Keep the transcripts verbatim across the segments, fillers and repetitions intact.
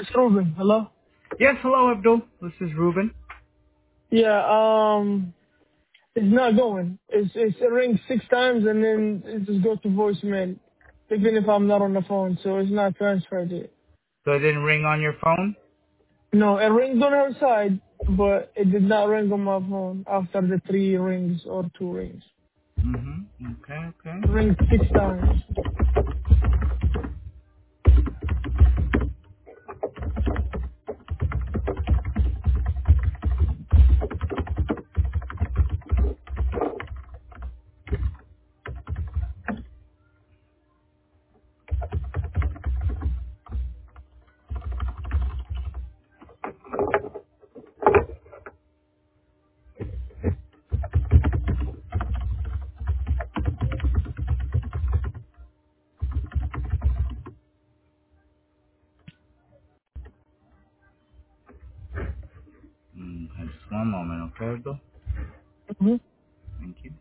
It's Ruben. Hello? Yes, hello, Abdul. This is Ruben. Yeah, um, it's not going. It's, it's, it rings six times and then it just goes to voicemail, even if I'm not on the phone, so it's not transferred yet. So it didn't ring on your phone? No, it rings on her side, but it did not ring on my phone after the three rings or two rings. Mm-hmm. Okay, okay. It rings six times. Mm, just one moment, okay, Abdul? Mhm. Thank you.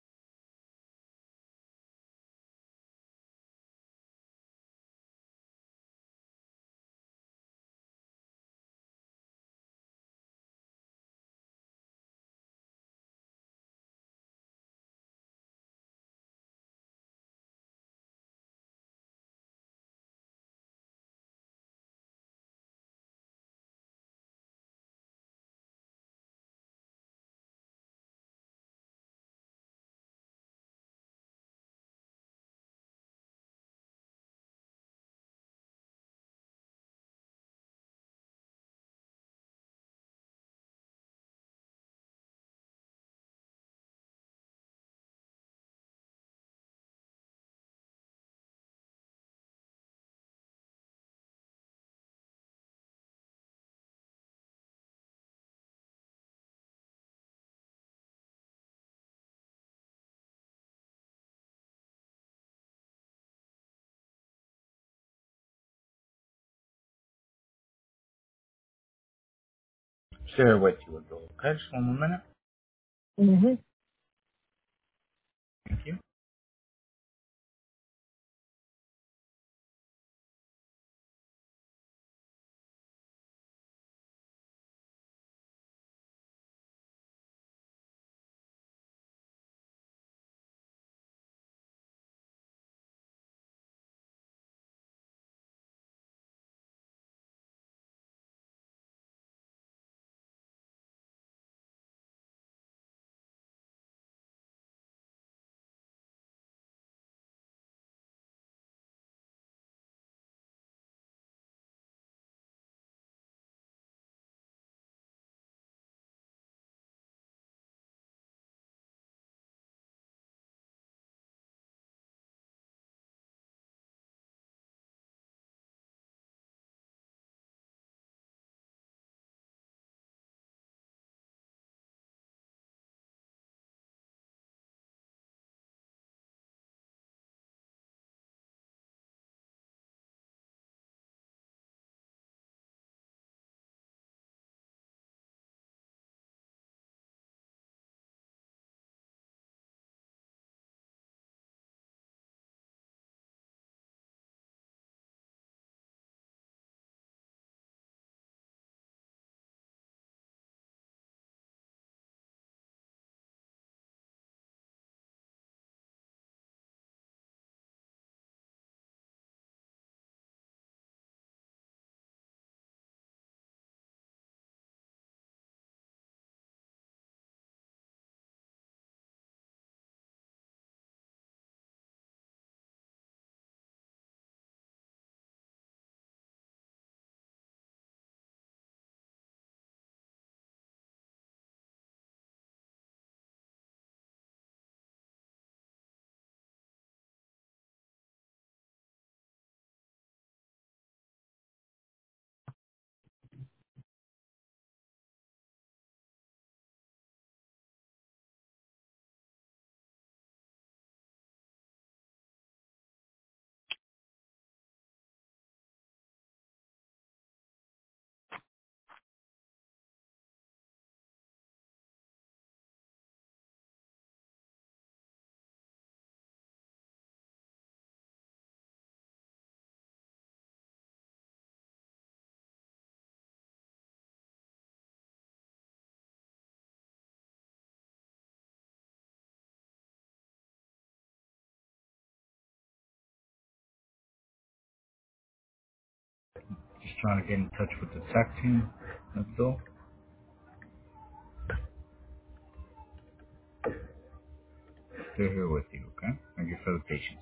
Share with you, Abdul. Okay, just one more minute. Mhm. Thank you. trying to get in touch with the tech team. That's all. They're here with you, okay? Thank you for the patience.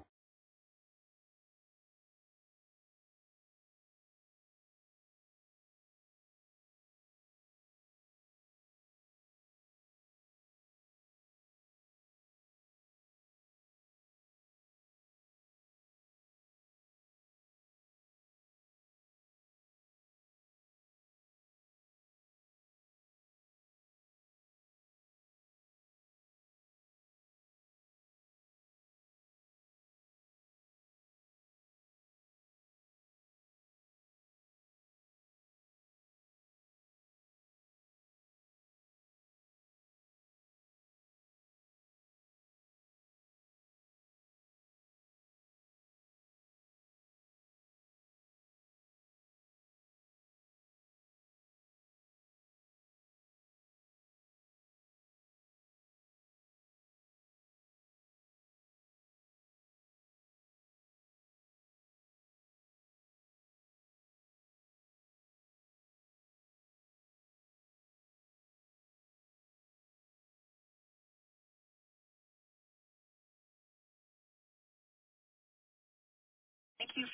Thank you.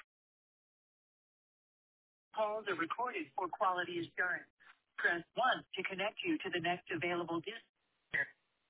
Calls are recorded for quality assurance. Press one to connect you to the next available dispatcher.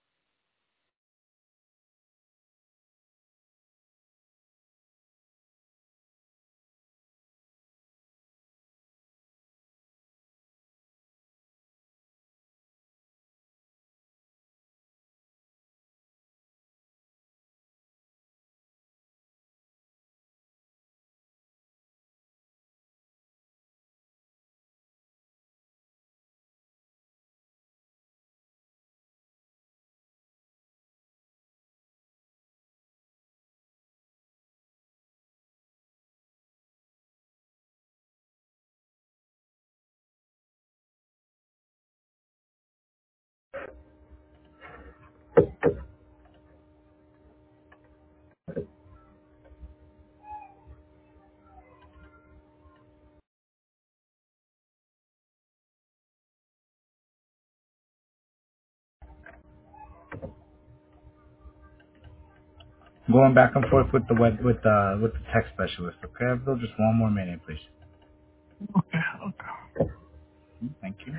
Going back and forth with the web with uh with the tech specialist, okay, Abdul? Just one more minute, please. Okay, okay. Thank you.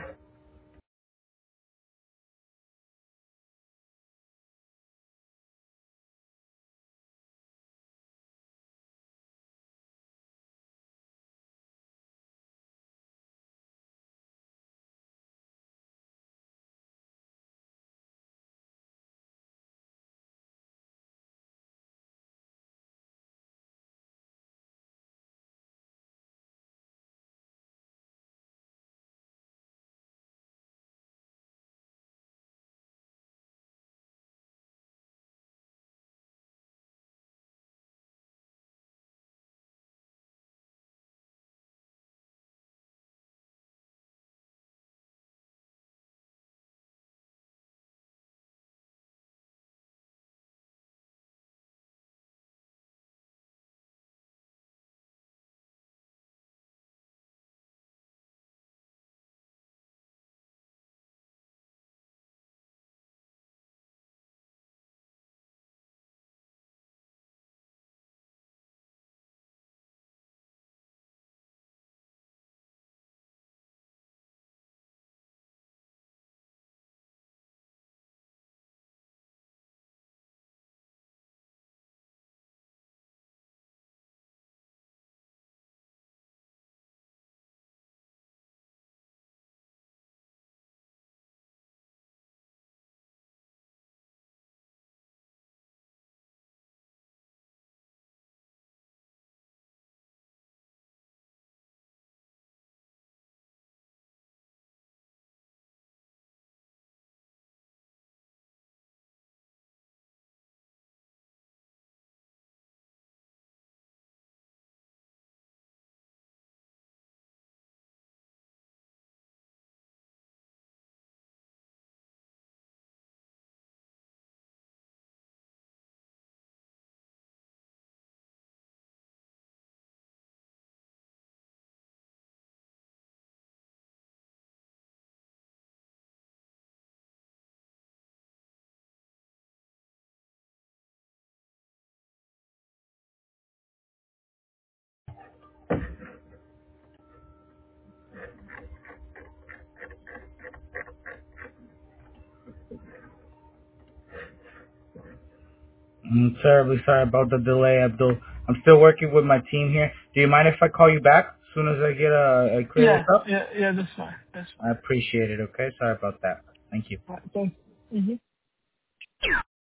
I'm terribly sorry about the delay, Abdul. I'm still working with my team here. Do you mind if I call you back as soon as I get uh, I clear this Yeah, up? yeah, yeah. That's fine. That's I appreciate it. Okay, sorry about that. Thank you. fine. All right, thanks. Mm-hmm.